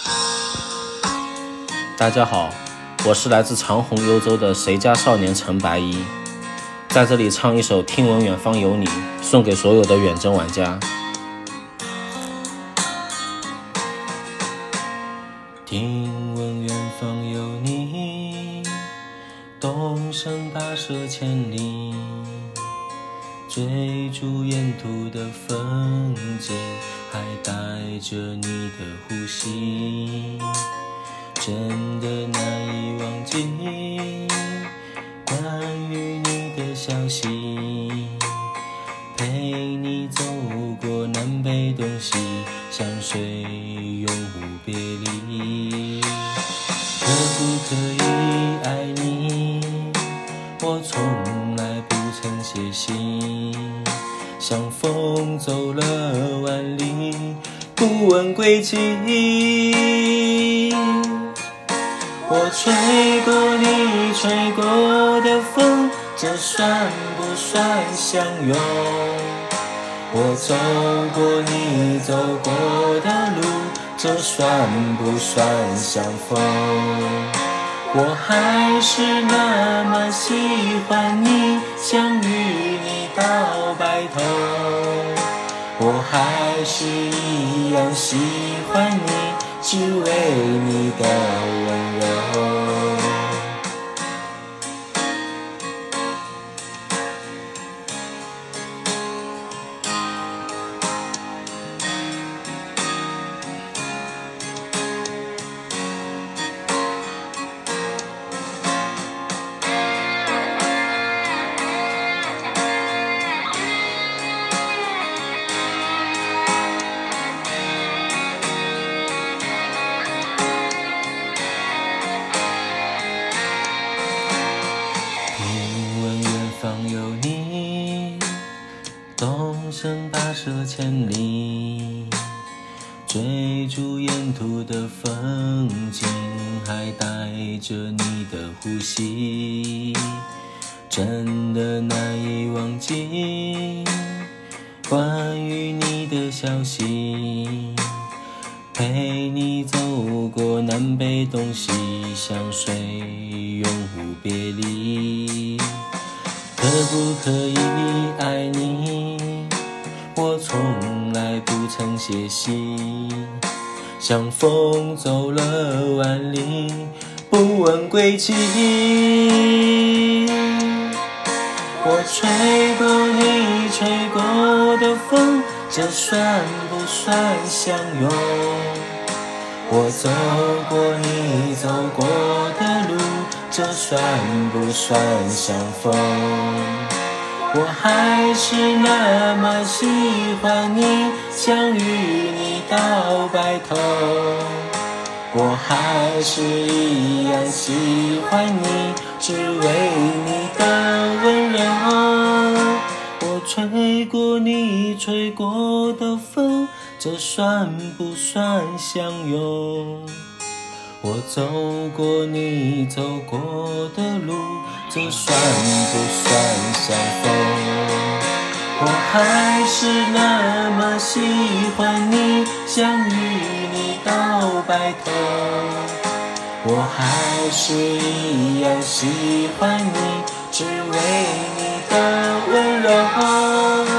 大家好，我是来自长虹幽州的谁家少年陈白衣，在这里唱一首《听闻远方有你》，送给所有的远征玩家。听闻远方有你，东升跋涉千里，追逐沿途的风景，还带着你的呼吸，真的难以忘记关于你的消息，陪你走过南北东西，相随永无别离。可不可以爱你，我从来不曾歇息，像风走了万里，不问归期。我吹过你吹过的风，这算不算相拥？我走过你走过的路，这算不算相逢？我还是那么喜欢你，想与你到白头。我还是一样喜欢你，只为你的温柔。有你，东升跋涉千里，追逐沿途的风景，还带着你的呼吸，真的难以忘记关于你的消息，陪你走过南北东西，相随永无别离。可不可以爱你，我从来不曾歇息，像风走了万里，不问归期。我吹过你吹过的风，这算不算相拥？我走过你走过的路，这算不算相逢？我还是那么喜欢你，想与你到白头。我还是一样喜欢你，只为你的温柔。我吹过你吹过的风，这算不算相拥？我走过你走过的路，这算不算相逢？我还是那么喜欢你，想与你到白头。我还是一样喜欢你，只为你的温柔。